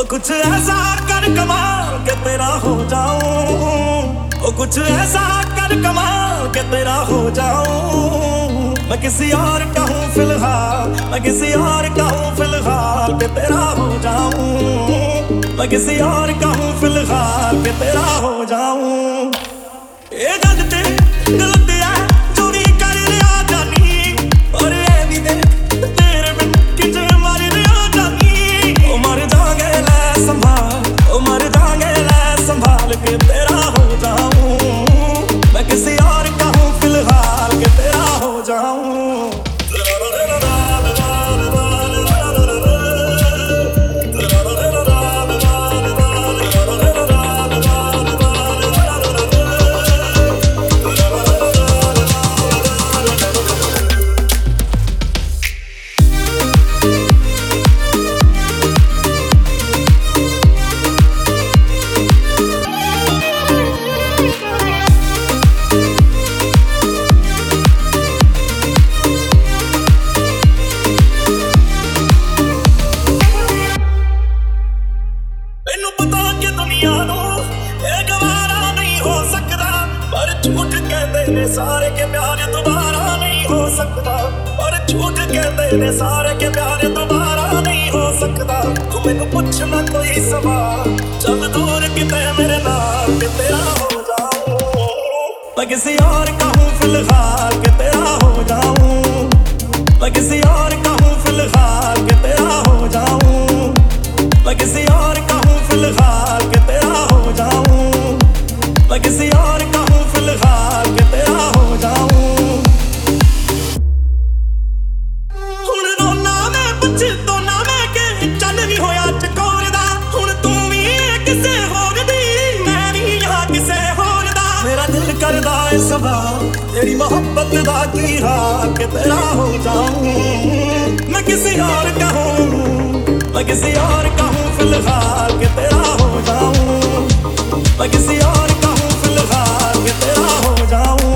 कुछ ऐसा कर कमाल के तेरा हो जाऊं, ओ कुछ ऐसा कर कमाल के तेरा हो जाऊं। मैं किसी और का हूँ फिलहाल, मैं किसी और का हूँ फिलहाल के तेरा हो जाऊं। मैं किसी और का हूँ फिलहाल के तेरा हो जाऊं। ये गल ते गलत है जो भी कर लिया जानी, और ये भी देख तेरे बिन किसे मर लिया जानी। ओ मर जागे ले संभाल, ओ मर जागे ले संभाल के तेरा हो जाऊं। मैं किसी और का हूँ फिलहाल के तेरा हो जाऊं। झूठ कहते ने सारे के प्यार दोबारा नहीं हो सकता, और झूठ कहते ने सारे के प्यार दोबारा नहीं हो सकता। तू मैनू पूछना कोई सवाल, चल दूर किते मेरे नाल के तेरा हो जाऊं। मैं किसी और का हूँ फिलहाल के तेरा हो जाऊं। मैं किसी और का हूँ फिलहाल के तेरा हो जाऊं। मैं किसी और का हूँ फिलहाल के तेरा हो जाऊं। मैं किसी और का हूँ फिलहाल के तेरा हो जाऊं। हुण रोना मैं पछताना मैं कि चल नहीं होया चकोर दा। हुण तू भी किसे होर दी, मैं भी यहाँ किसे होर दा। मेरा दिल करदा है सवाल तेरी मोहब्बत दा की हाल के तेरा हो जाऊं। मैं किसी और का हूँ, मैं किसी और का हूँ फिलहाल के तेरा हो जाऊं। मैं किसी और का हूँ फिलहाल के तेरा हो जाऊं।